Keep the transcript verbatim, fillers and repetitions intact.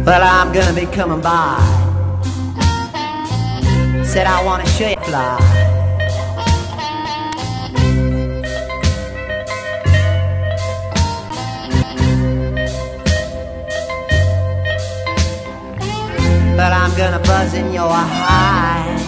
Well, I'm gonna be coming by. Said I wanna show you fly. But I'm gonna buzz in your high.